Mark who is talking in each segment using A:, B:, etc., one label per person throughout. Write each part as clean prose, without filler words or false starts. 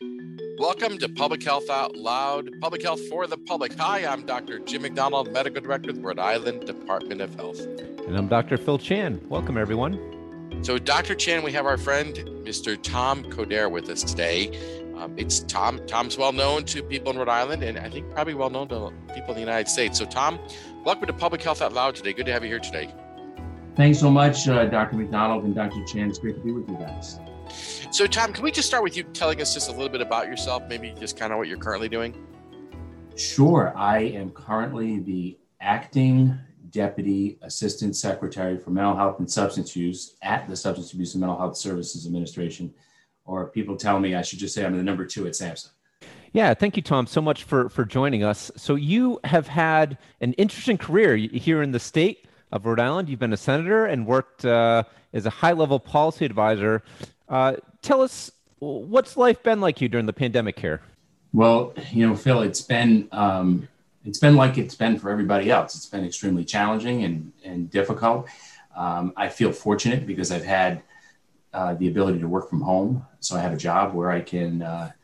A: Welcome to Public Health Out Loud, Public Health for the Public. Hi, I'm Dr. Jim McDonald, Medical Director with Rhode Island Department of Health.
B: And I'm Dr. Phil Chan. Welcome, everyone.
A: So, Dr. Chan, we have our friend, Mr. Tom Coderre, with us today. It's Tom. Tom's well known to people in Rhode Island, and I think probably well known to people in the United States. So, Tom, welcome to Public Health Out Loud today. Good to have you here today.
C: Thanks so much, Dr. McDonald and Dr. Chan. It's great to be with you guys.
A: So, Tom, can we just start with you telling us just a little bit about yourself, maybe just kind of what you're currently doing?
C: Sure. I am currently the acting Deputy Assistant Secretary for Mental Health and Substance Use at the Substance Abuse and Mental Health Services Administration, or people tell me I should just say I'm the number 2 at SAMHSA.
B: Yeah, thank you, Tom, so much for joining us. So you have had an interesting career here in the state of Rhode Island. You've been a senator and worked as a high-level policy advisor. Tell us, what's life been like you during the pandemic here?
C: Well, Phil, it's been like it's been for everybody else. It's been extremely challenging and difficult. I feel fortunate because I've had the ability to work from home. So I have a job where I can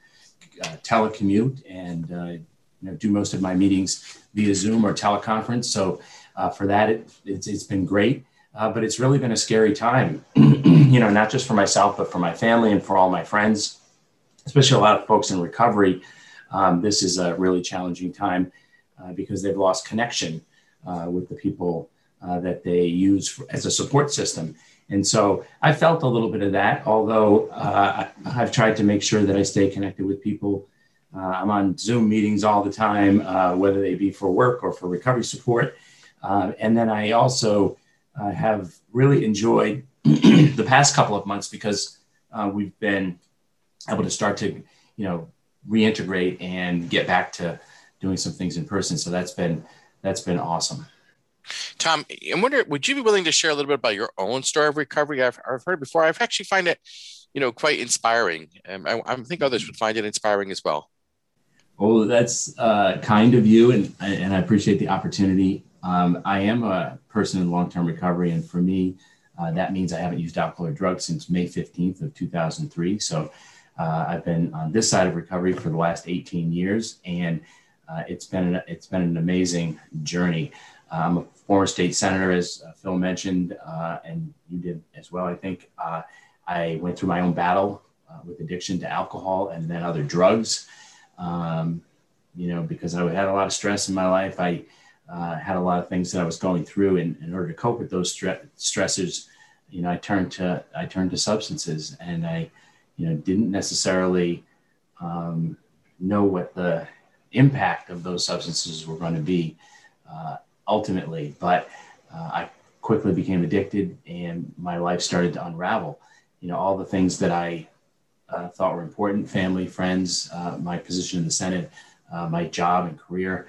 C: telecommute and do most of my meetings via Zoom or teleconference. So for that, it's been great. But it's really been a scary time, not just for myself, but for my family and for all my friends, especially a lot of folks in recovery. This is a really challenging time because they've lost connection with the people that they use as a support system. And so I felt a little bit of that, although I've tried to make sure that I stay connected with people. I'm on Zoom meetings all the time, whether they be for work or for recovery support. And then I also have really enjoyed the past couple of months because we've been able to start to, reintegrate and get back to doing some things in person. So that's been awesome.
A: Tom, I wonder, would you be willing to share a little bit about your own story of recovery? I've heard before. I've actually find it, quite inspiring. I think others would find it inspiring as well.
C: Oh, that's kind of you, and I appreciate the opportunity. I am a person in long-term recovery, and for me, that means I haven't used alcohol or drugs since May 15th of 2003. So I've been on this side of recovery for the last 18 years, and it's been an amazing journey. I'm a former state senator, as Phil mentioned, and you did as well, I think. I went through my own battle with addiction to alcohol and then other drugs, because I had a lot of stress in my life. I had a lot of things that I was going through, and in order to cope with those stressors, I turned to substances, and I, didn't necessarily know what the impact of those substances were going to be ultimately, but I quickly became addicted, and my life started to unravel. All the things that I thought were important, family, friends, my position in the Senate, my job and career,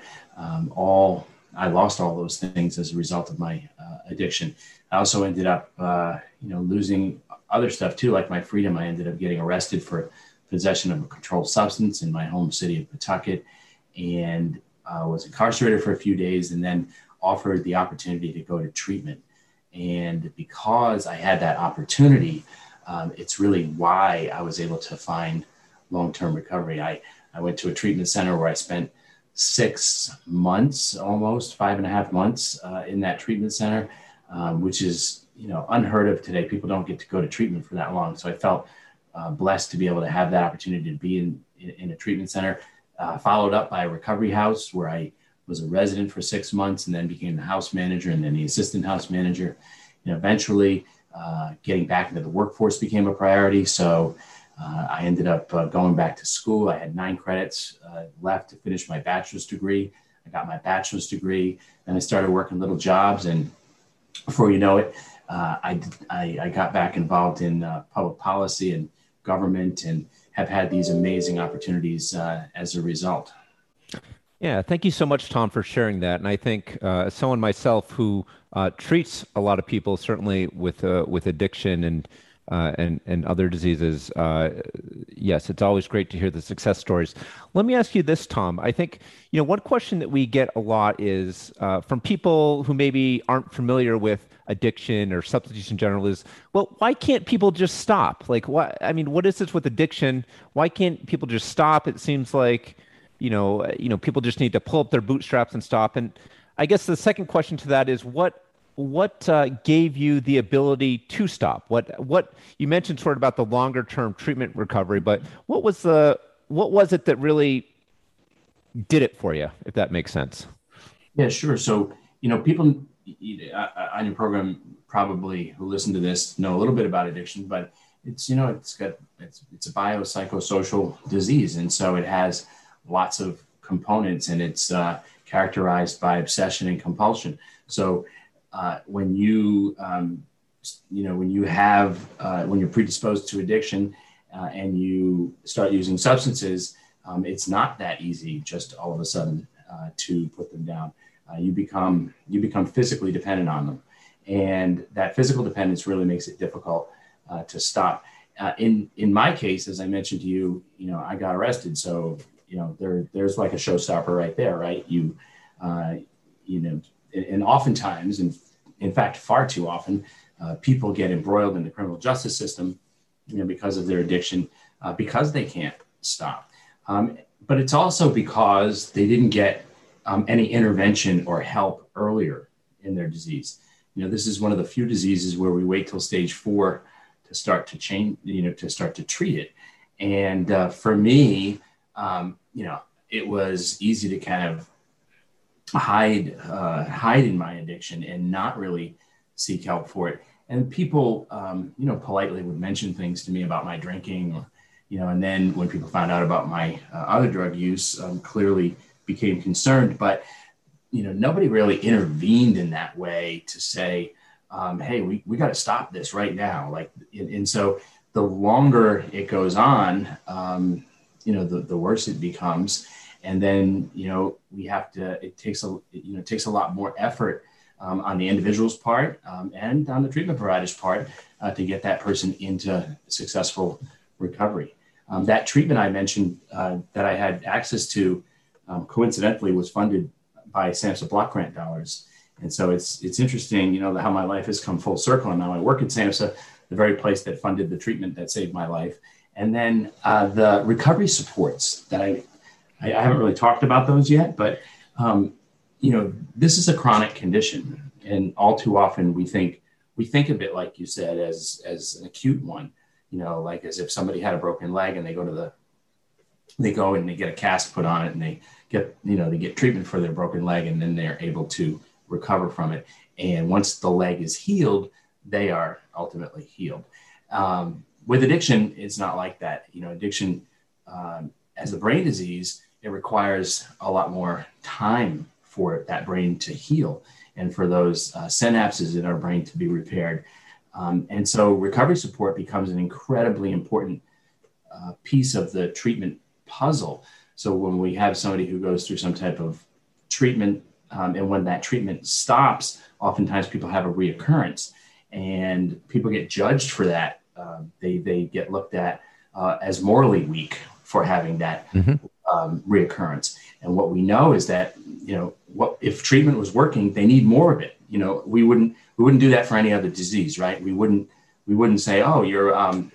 C: I lost all those things as a result of my addiction. I also ended up, losing other stuff too, like my freedom. I ended up getting arrested for possession of a controlled substance in my home city of Pawtucket, and was incarcerated for a few days, and then offered the opportunity to go to treatment. And because I had that opportunity, it's really why I was able to find long-term recovery. I went to a treatment center where I spent 6 months, almost 5.5 months in that treatment center, which is, unheard of today. People don't get to go to treatment for that long. So I felt blessed to be able to have that opportunity to be in a treatment center, followed up by a recovery house where I was a resident for 6 months and then became the house manager and then the assistant house manager. Eventually getting back into the workforce became a priority. So I ended up going back to school. I had 9 credits left to finish my bachelor's degree. I got my bachelor's degree, and I started working little jobs. And before you know it, I got back involved in public policy and government, and have had these amazing opportunities as a result.
B: Yeah, thank you so much, Tom, for sharing that. And I think as someone myself who treats a lot of people, certainly with addiction and and other diseases. Yes, it's always great to hear the success stories. Let me ask you this, Tom. I think, one question that we get a lot is from people who maybe aren't familiar with addiction or substance use in general is, well, why can't people just stop? Like, what is this with addiction? Why can't people just stop? It seems like, people just need to pull up their bootstraps and stop. And I guess the second question to that is what gave you the ability to stop? What you mentioned sort of about the longer term treatment recovery, but what was it that really did it for you, if that makes sense?
C: Yeah, sure. So, people on your program probably who listen to this know a little bit about addiction, but it's a biopsychosocial disease. And so it has lots of components, and it's characterized by obsession and compulsion. So when you're predisposed to addiction and you start using substances, it's not that easy just all of a sudden to put them down. You become physically dependent on them, and that physical dependence really makes it difficult to stop. In my case, as I mentioned to you, I got arrested, so there's like a showstopper right there, right? And oftentimes, in fact, far too often, people get embroiled in the criminal justice system, because of their addiction, because they can't stop. But it's also because they didn't get any intervention or help earlier in their disease. This is one of the few diseases where we wait till stage 4 to start to change, to start to treat it. And for me, it was easy to kind of hide in my addiction and not really seek help for it. And people, politely would mention things to me about my drinking, or, and then when people found out about my other drug use, clearly became concerned. But, nobody really intervened in that way to say, hey, we got to stop this right now. And so the longer it goes on, the worse it becomes. And then, it takes a lot more effort on the individual's part and on the treatment provider's part to get that person into successful recovery. That treatment I mentioned that I had access to coincidentally was funded by SAMHSA block grant dollars. And so it's interesting, how my life has come full circle. And now I work at SAMHSA, the very place that funded the treatment that saved my life. And then the recovery supports that I haven't really talked about those yet, but this is a chronic condition, and all too often we think of it, like you said, as an acute one, like as if somebody had a broken leg and they go and they get a cast put on it, and they get treatment for their broken leg, and then they're able to recover from it. And once the leg is healed, they are ultimately healed. With addiction, it's not like that. Addiction as a brain disease, it requires a lot more time for that brain to heal and for those synapses in our brain to be repaired. And so recovery support becomes an incredibly important piece of the treatment puzzle. So when we have somebody who goes through some type of treatment, and when that treatment stops, oftentimes people have a reoccurrence, and people get judged for that. They get looked at as morally weak for having that reoccurrence. And what we know is that, what if treatment was working, they need more of it. We wouldn't do that for any other disease, right? We wouldn't say, oh, your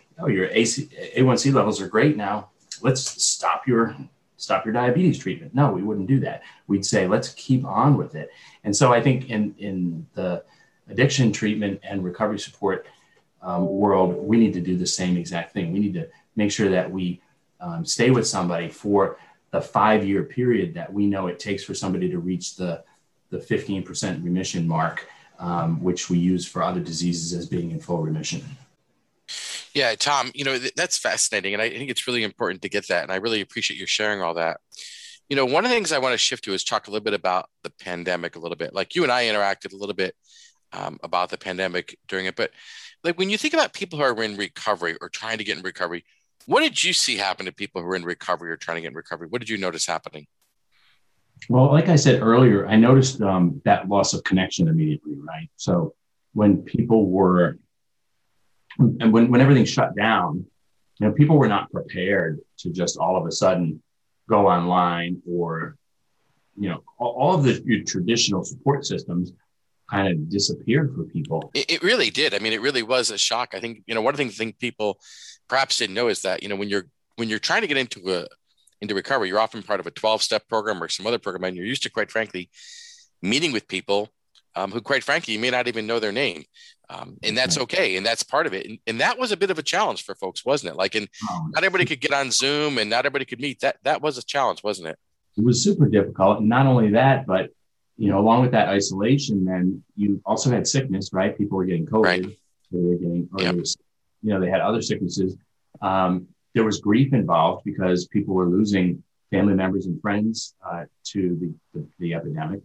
C: A1C levels are great now, let's stop your diabetes treatment. No, we wouldn't do that. We'd say, let's keep on with it. And so I think in the addiction treatment and recovery support world, we need to do the same exact thing. We need to make sure that we stay with somebody for the 5-year period that we know it takes for somebody to reach the 15% remission mark, which we use for other diseases as being in full remission.
A: Yeah, Tom, that's fascinating. And I think it's really important to get that. And I really appreciate you sharing all that. One of the things I want to shift to is talk a little bit about the pandemic a little bit. Like you and I interacted a little bit about the pandemic during it. But like when you think about people who are in recovery or trying to get in recovery, what did you see happen to people who are in recovery or trying to get in recovery? What did you notice happening?
C: Well, like I said earlier, I noticed that loss of connection immediately, right? So when people were And when everything shut down, people were not prepared to just all of a sudden go online, or, all of the traditional support systems kind of disappeared for people.
A: It really did. I mean, it really was a shock. I think, one of the things people perhaps didn't know is that, when you're trying to get into recovery, you're often part of a 12-step program or some other program, and you're used to, quite frankly, meeting with people who, quite frankly, you may not even know their name. And that's okay. And that's part of it. And that was a bit of a challenge for folks, wasn't it? Like, not everybody could get on Zoom and not everybody could meet. That was a challenge, wasn't it?
C: It was super difficult. And not only that, but, along with that isolation, then you also had sickness, right? People were getting COVID.
A: Right.
C: They were getting, they had other sicknesses. There was grief involved because people were losing family members and friends to the epidemic.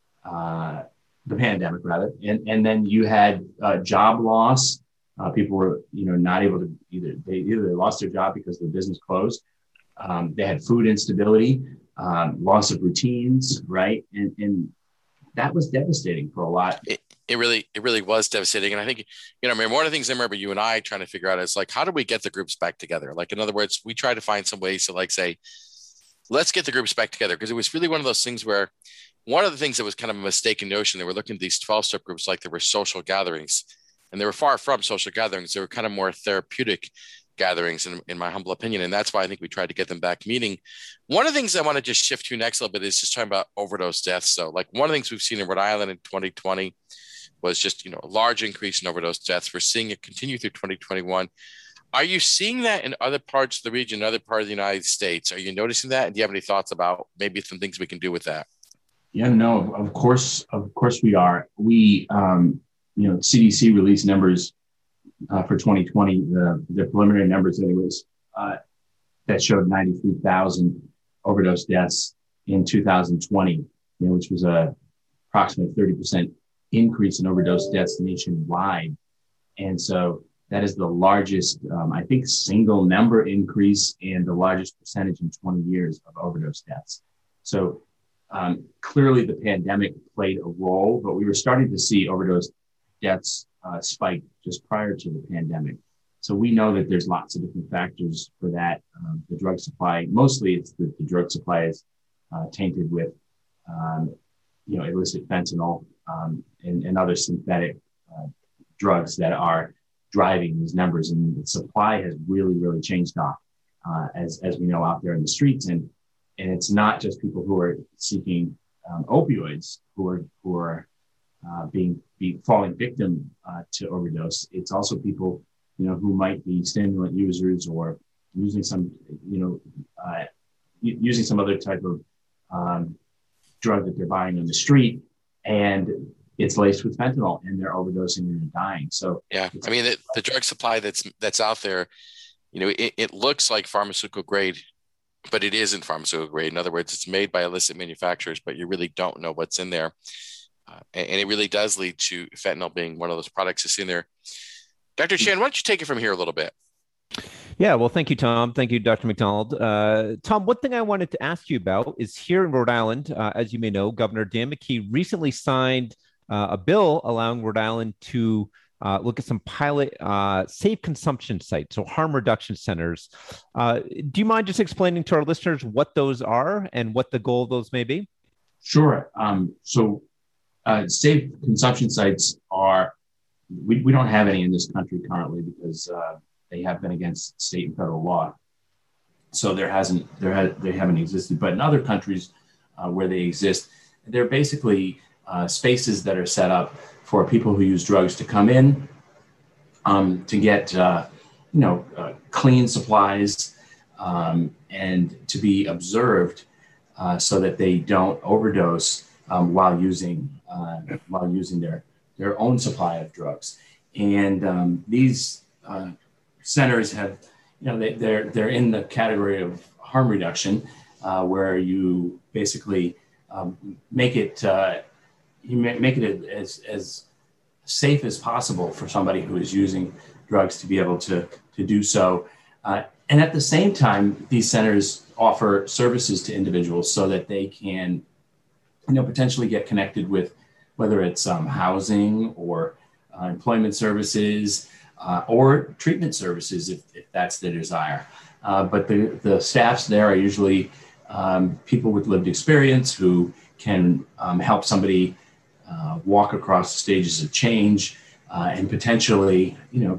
C: The pandemic rather. And then you had job loss. People were, not able to either they lost their job because the business closed. They had food instability, loss of routines, right? And that was devastating for a lot.
A: It really was devastating. And I think, I mean, one of the things I remember you and I trying to figure out is like, how do we get the groups back together? Like, in other words, we try to find some ways to say, let's get the groups back together. Because it was really one of those things where one of the things that was kind of a mistaken notion, they were looking at these 12-step groups like they were social gatherings, and they were far from social gatherings. They were kind of more therapeutic gatherings, in my humble opinion. And that's why I think we tried to get them back meeting. One of the things I want to just shift to next a little bit is just talking about overdose deaths. So like one of the things we've seen in Rhode Island in 2020 was just, a large increase in overdose deaths. We're seeing it continue through 2021. Are you seeing that in other parts of the region, other part of the United States? Are you noticing that? And do you have any thoughts about maybe some things we can do with that?
C: Yeah, no, of course we are. We, CDC released numbers for 2020, the preliminary numbers anyways, that showed 93,000 overdose deaths in 2020, which was approximately 30% increase in overdose deaths nationwide. And so that is the largest, I think, single number increase and the largest percentage in 20 years of overdose deaths. So clearly the pandemic played a role, but we were starting to see overdose deaths spike just prior to the pandemic. So we know that there's lots of different factors for that. The drug supply, mostly it's the drug supply is tainted with, illicit fentanyl and other synthetic drugs that are driving these numbers. And the supply has really, really changed off, as we know, out there in the streets. And it's not just people who are seeking opioids who are falling victim to overdose. It's also people, who might be stimulant users or using some, using some other type of drug that they're buying on the street, and it's laced with fentanyl, and they're overdosing and they're dying. So
A: yeah, I mean, the drug supply that's out there, it looks like pharmaceutical grade, but it isn't pharmaceutical grade. In other words, it's made by illicit manufacturers, but you really don't know what's in there. And it really does lead to fentanyl being one of those products that's in there. Dr. Chan, why don't you take it from here a little bit?
B: Yeah, well, thank you, Tom. Thank you, Dr. McDonald. Tom, one thing I wanted to ask you about is here in Rhode Island, as you may know, Governor Dan McKee recently signed a bill allowing Rhode Island to look at some pilot safe consumption sites, so harm reduction centers. Do you mind just explaining to our listeners what those are and what the goal of those may be?
C: Sure. Safe consumption sites are, we don't have any in this country currently because they have been against state and federal law. So they haven't existed. But in other countries where they exist, they're basically spaces that are set up for people who use drugs to come in to get, clean supplies and to be observed so that they don't overdose while using their own supply of drugs. And these centers have, they're in the category of harm reduction, where you basically make it as safe as possible for somebody who is using drugs to be able to do so. And at the same time, these centers offer services to individuals so that they can, potentially get connected with whether it's housing or employment services, or treatment services if that's their desire. But the staffs there are usually people with lived experience who can help somebody walk across the stages of change and potentially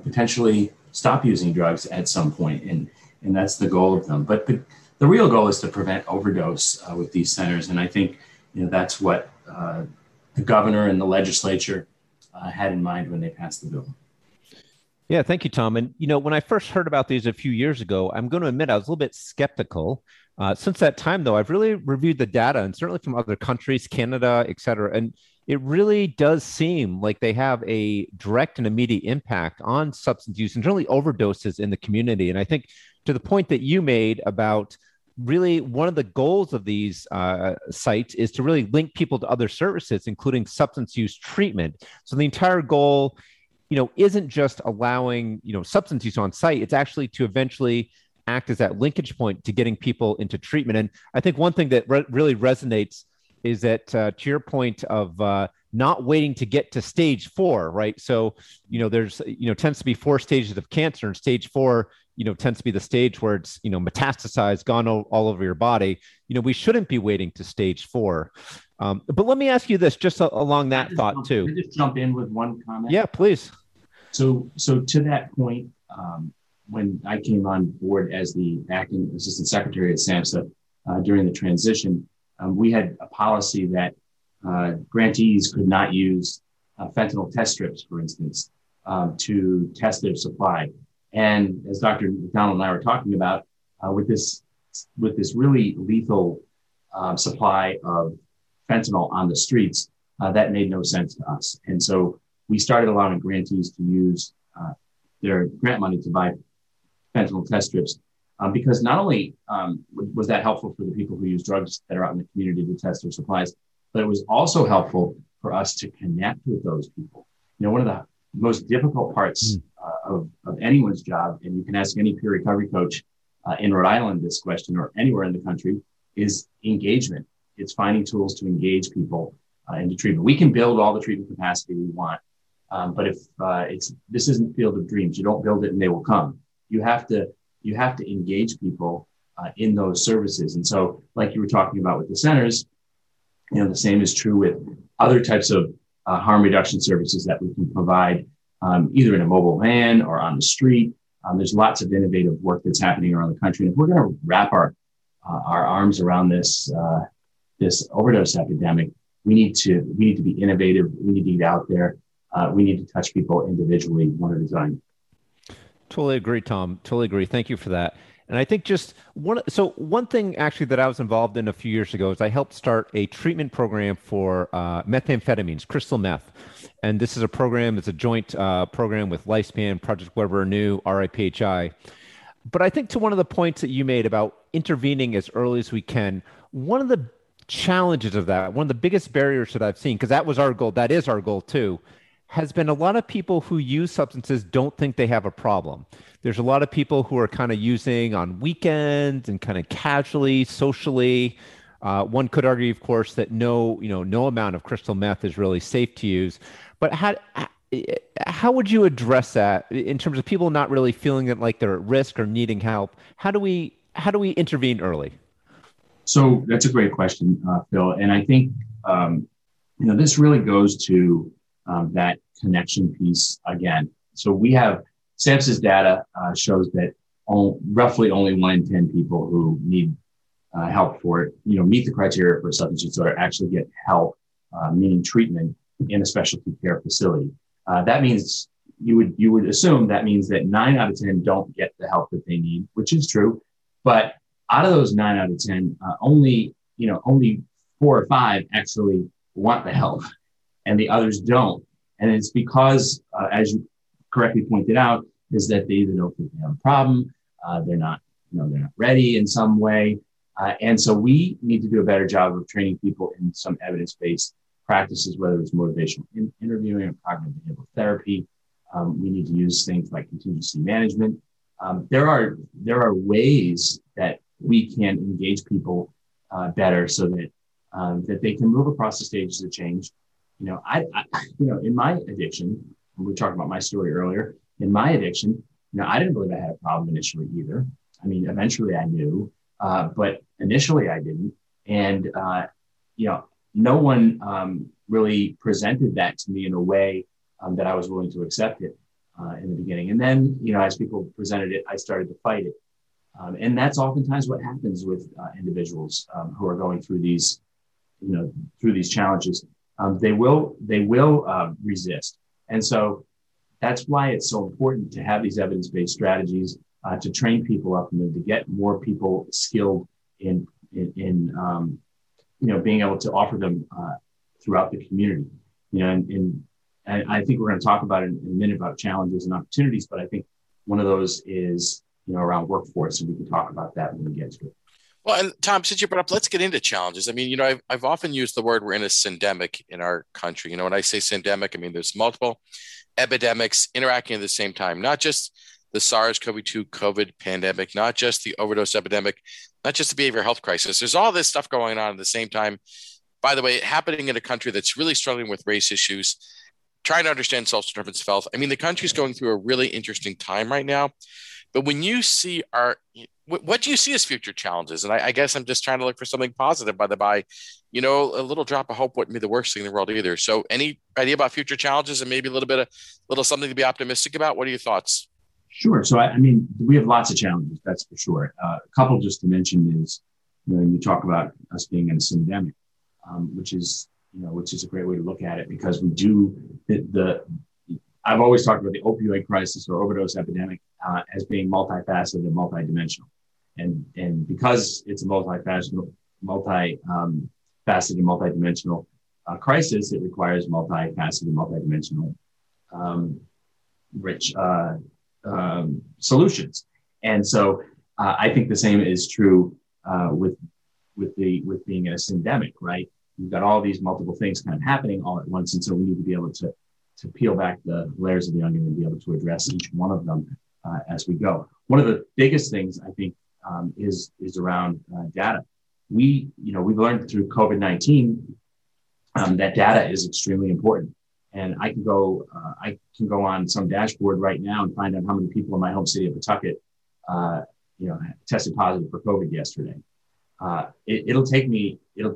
C: stop using drugs at some point. And that's the goal of them. But the real goal is to prevent overdose with these centers. And I think that's what the governor and the legislature had in mind when they passed the bill.
B: Yeah, thank you, Tom. And, when I first heard about these a few years ago, I'm going to admit I was a little bit skeptical. Since that time, though, I've really reviewed the data, and certainly from other countries, Canada, et cetera. And it really does seem like they have a direct and immediate impact on substance use and generally overdoses in the community. And I think to the point that you made about really one of the goals of these sites is to really link people to other services, including substance use treatment. So the entire goal isn't just allowing, substance use on site. It's actually to eventually act as that linkage point to getting people into treatment. And I think one thing that really resonates is that to your point of not waiting to get to stage 4, right? So, there's, tends to be 4 stages of cancer, and stage 4, tends to be the stage where it's, metastasized, gone all over your body. We shouldn't be waiting to stage 4. But let me ask you this, just along that thought too.
C: Can I just jump in with one comment?
B: Yeah, please.
C: So to that point, when I came on board as the acting assistant secretary at SAMHSA during the transition, we had a policy that grantees could not use fentanyl test strips, for instance, to test their supply. And as Dr. McDonald and I were talking about, with this really lethal supply of fentanyl on the streets, that made no sense to us. And so we started allowing grantees to use their grant money to buy fentanyl test strips, because not only was that helpful for the people who use drugs that are out in the community to test their supplies, but it was also helpful for us to connect with those people. One of the most difficult parts of anyone's job, and you can ask any peer recovery coach in Rhode Island this question, or anywhere in the country, is engagement. It's finding tools to engage people into treatment. We can build all the treatment capacity we want, but if this isn't Field of Dreams, you don't build it and they will come. You have to engage people in those services. And so, like you were talking about with the centers, the same is true with other types of harm reduction services that we can provide, either in a mobile van or on the street. There's lots of innovative work that's happening around the country. And if we're going to wrap our arms around this overdose epidemic, we need to be innovative. We need to get out there. We need to touch people individually, one at a time.
B: Totally agree, Tom. Totally agree. Thank you for that. And I think just one thing actually that I was involved in a few years ago is I helped start a treatment program for methamphetamines, crystal meth. And this is a program, it's a joint program with Lifespan, Project Weber Renew, RIPHI. But I think to one of the points that you made about intervening as early as we can, one of the challenges of that, one of the biggest barriers that I've seen, because that was our goal, that is our goal too, has been a lot of people who use substances don't think they have a problem. There's a lot of people who are kind of using on weekends and kind of casually, socially. One could argue, of course, that no amount of crystal meth is really safe to use. But how would you address that in terms of people not really feeling that like they're at risk or needing help? How do we intervene early?
C: So that's a great question, Phil. And I think this really goes to that connection piece again. So we have SAMHSA's data shows that roughly only 1 in 10 people who need help for it, meet the criteria for substance use disorder, actually get help, meaning treatment in a specialty care facility. That means you would assume that means that 9 out of 10 don't get the help that they need, which is true. But out of those 9 out of 10, only 4 or 5 actually want the help, and the others don't. And it's because, as you correctly pointed out, is that they either don't think they have a problem, they're not ready in some way. And so we need to do a better job of training people in some evidence-based practices, whether it's motivational interviewing or cognitive behavioral therapy. We need to use things like contingency management. There are ways that we can engage people better so that they can move across the stages of change. I in my addiction, we were talking about my story earlier, in my addiction, I didn't believe I had a problem initially either. I mean, eventually I knew, but initially I didn't. And, no one really presented that to me in a way that I was willing to accept it in the beginning. And then, as people presented it, I started to fight it. And that's oftentimes what happens with individuals who are going through these, through these challenges. They will resist. And so that's why it's so important to have these evidence-based strategies to train people up and to get more people skilled in being able to offer them throughout the community. And I think we're going to talk about it in a minute about challenges and opportunities, but I think one of those is, around workforce, and we can talk about that when we get to it.
A: Well, and Tom, since you brought up, let's get into challenges. I mean, I've often used the word we're in a syndemic in our country. When I say syndemic, I mean there's multiple epidemics interacting at the same time, not just the SARS-CoV-2 COVID pandemic, not just the overdose epidemic, not just the behavioral health crisis. There's all this stuff going on at the same time. By the way, happening in a country that's really struggling with race issues, trying to understand social determinants of health. I mean, the country's going through a really interesting time right now. But when you see what do you see as future challenges? And I guess I'm just trying to look for something positive by the by. A little drop of hope wouldn't be the worst thing in the world either. So any idea about future challenges and maybe a little something to be optimistic about? What are your thoughts?
C: Sure. So, I mean, we have lots of challenges, that's for sure. A couple just to mention is, you talk about us being in a syndemic, which is a great way to look at it, because we do I've always talked about the opioid crisis or overdose epidemic as being multifaceted and multidimensional. And because it's a multifaceted and multidimensional crisis, it requires multifaceted and multidimensional rich solutions. And so I think the same is true with being in a syndemic, right? You've got all these multiple things kind of happening all at once. And so we need to be able to peel back the layers of the onion and be able to address each one of them as we go. One of the biggest things I think is around data. We've learned through COVID-19 that data is extremely important. And I can go on some dashboard right now and find out how many people in my home city of Pawtucket, tested positive for COVID yesterday. It'll take me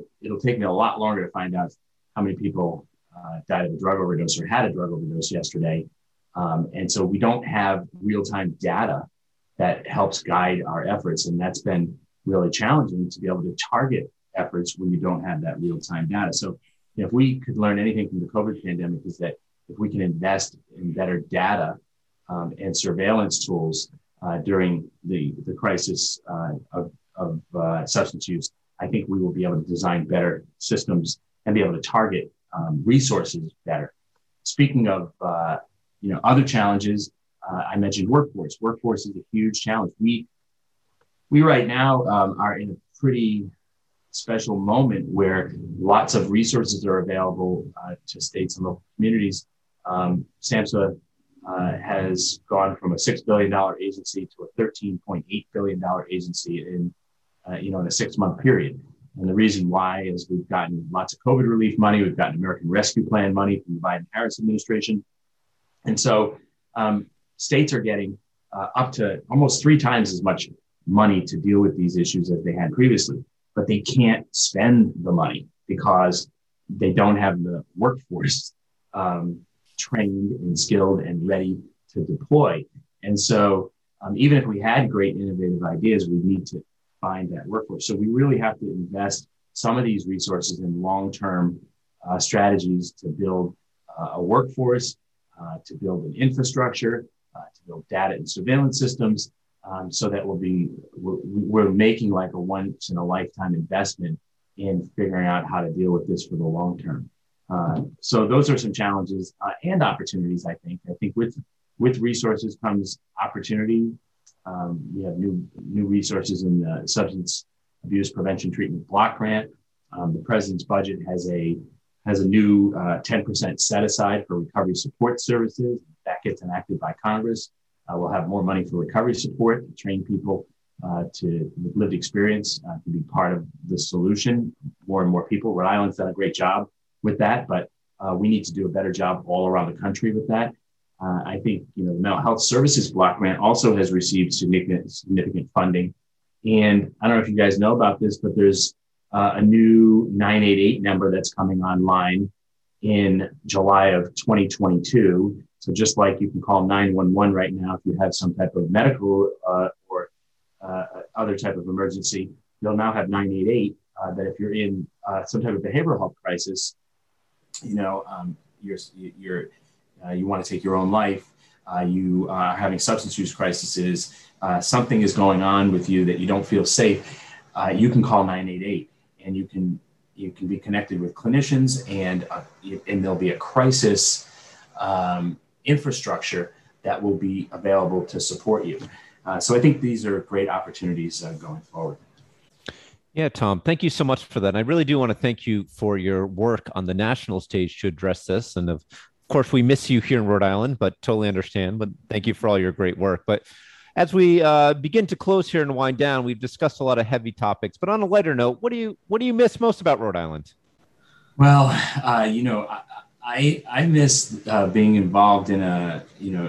C: a lot longer to find out how many people died of a drug overdose or had a drug overdose yesterday. And so we don't have real-time data that helps guide our efforts. And that's been really challenging to be able to target efforts when you don't have that real-time data. So if we could learn anything from the COVID pandemic, is that if we can invest in better data and surveillance tools during the crisis of substance use, I think we will be able to design better systems and be able to target resources better. Speaking of other challenges, I mentioned workforce. Workforce is a huge challenge. We right now are in a pretty special moment where lots of resources are available to states and local communities. SAMHSA has gone from a $6 billion agency to a $13.8 billion agency in a 6-month period. And the reason why is we've gotten lots of COVID relief money. We've gotten American Rescue Plan money from the Biden-Harris administration. And so states are getting up to almost 3 times as much money to deal with these issues as they had previously. But they can't spend the money because they don't have the workforce trained and skilled and ready to deploy. And so even if we had great innovative ideas, we need to find that workforce. So we really have to invest some of these resources in long-term strategies to build a workforce, to build an infrastructure, to build data and surveillance systems, so that we're making like a once in a lifetime investment in figuring out how to deal with this for the long term. So those are some challenges and opportunities. I think with resources comes opportunity. We have new resources in the Substance Abuse Prevention Treatment Block Grant. The president's budget has a new 10% set aside for recovery support services. That gets enacted by Congress. We'll have more money for recovery support to train people with lived experience to be part of the solution. More and more people. Rhode Island's done a great job with that, but we need to do a better job all around the country with that. I think the Mental Health Services Block Grant also has received significant funding. And I don't know if you guys know about this, but there's a new 988 number that's coming online in July of 2022. So just like you can call 911 right now if you have some type of medical or other type of emergency, you'll now have 988 that if you're in some type of behavioral health crisis, you want to take your own life, you are having substance use crises, something is going on with you that you don't feel safe, you can call 988 and you can be connected with clinicians and there'll be a crisis infrastructure that will be available to support you. So I think these are great opportunities going forward.
B: Yeah, Tom, thank you so much for that. And I really do want to thank you for your work on the national stage to address this. And of course, we miss you here in Rhode Island, but totally understand. But thank you for all your great work. But as we begin to close here and wind down, we've discussed a lot of heavy topics. But on a lighter note, what do you miss most about Rhode Island?
C: Well, I miss being involved in a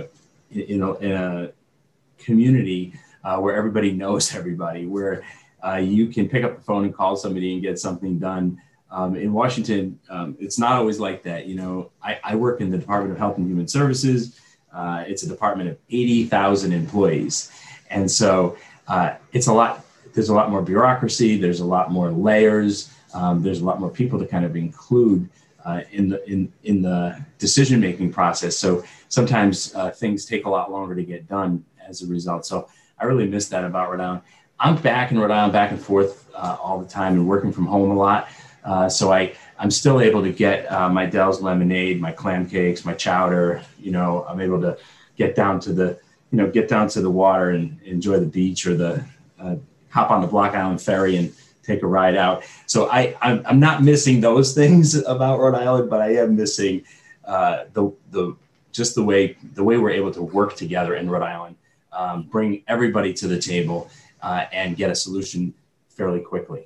C: community where everybody knows everybody, where you can pick up the phone and call somebody and get something done. In Washington, it's not always like that. I work in the Department of Health and Human Services. It's a department of 80,000 employees. And so it's a lot. There's a lot more bureaucracy. There's a lot more layers. There's a lot more people to kind of include in the decision-making process. So sometimes things take a lot longer to get done as a result. So I really miss that about Rhode Island. I'm back in Rhode Island, back and forth all the time and working from home a lot. So I'm still able to get my Dell's lemonade, my clam cakes, my chowder. I'm able to get down to the water and enjoy the beach or hop on the Block Island Ferry and take a ride out. So I'm not missing those things about Rhode Island, but I am missing the way we're able to work together in Rhode Island, bring everybody to the table and get a solution fairly quickly.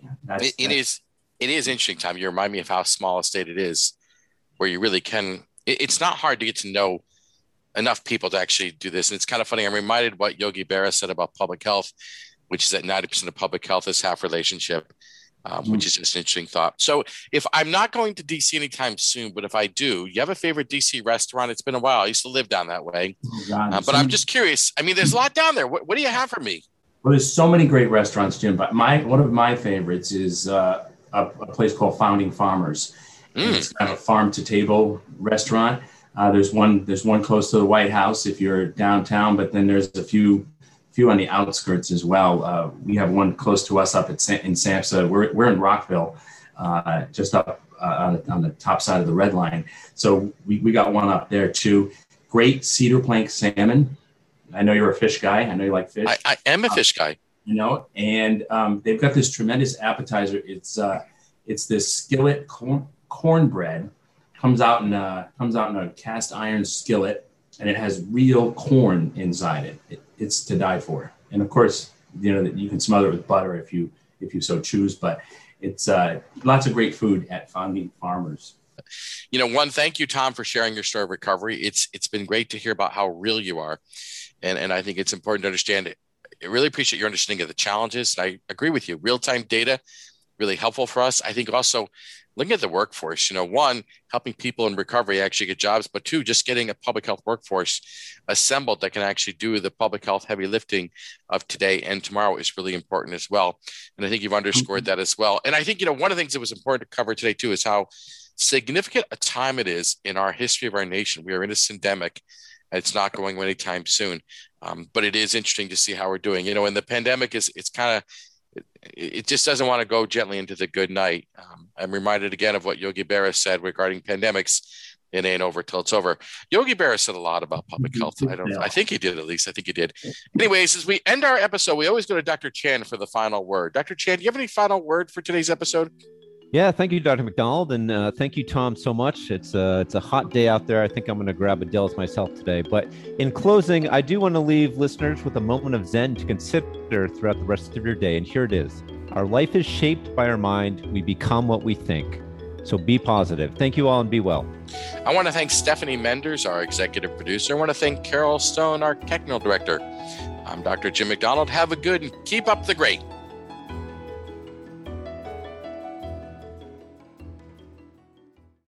A: It is interesting, Tom. You remind me of how small a state it is, where you really can. It's not hard to get to know enough people to actually do this. And it's kind of funny. I'm reminded what Yogi Berra said about public health, which is that 90% of public health is half relationship, which is just an interesting thought. So if I'm not going to DC anytime soon, but if I do, you have a favorite DC restaurant? It's been a while. I used to live down that way. But I'm just curious. I mean, there's a lot down there. What do you have for me?
C: Well, there's so many great restaurants, Jim, but one of my favorites is a place called Founding Farmers. It's kind of a farm to table restaurant. There's one close to the White House if you're downtown, but then there's a few on the outskirts as well. We have one close to us up in SAMHSA. We're in Rockville, just up on the top side of the Red Line. So we got one up there too. Great cedar plank salmon. I know you're a fish guy. I know you like fish.
A: I am a fish guy.
C: And they've got this tremendous appetizer. It's this skillet cornbread, comes out in a cast iron skillet, and it has real corn inside it. It's to die for. And of course, you can smother it with butter if you so choose. But it's lots of great food at Founding Farmers.
A: Thank you, Tom, for sharing your story of recovery. It's been great to hear about how real you are. And I think it's important to understand it. I really appreciate your understanding of the challenges. And I agree with you. Real-time data, really helpful for us. I think also looking at the workforce, one, helping people in recovery actually get jobs, but two, just getting a public health workforce assembled that can actually do the public health heavy lifting of today and tomorrow is really important as well. And I think you've underscored that as well. And I think, one of the things that was important to cover today too is how significant a time it is in our history of our nation. We are in a syndemic. It's not going anytime soon, but it is interesting to see how we're doing. And the pandemic it just doesn't want to go gently into the good night. I'm reminded again of what Yogi Berra said regarding pandemics. It ain't over till it's over. Yogi Berra said a lot about public health. I think he did, at least. I think he did. Anyways, as we end our episode, we always go to Dr. Chan for the final word. Dr. Chan, do you have any final word for today's episode?
B: Yeah, thank you, Dr. McDonald, and thank you, Tom, so much. It's a hot day out there. I think I'm going to grab a Dell's myself today. But in closing, I do want to leave listeners with a moment of Zen to consider throughout the rest of your day. And here it is. Our life is shaped by our mind. We become what we think. So be positive. Thank you all and be well.
A: I want to thank Stephanie Menders, our executive producer. I want to thank Carol Stone, our technical director. I'm Dr. Jim McDonald. Have a good and keep up the great.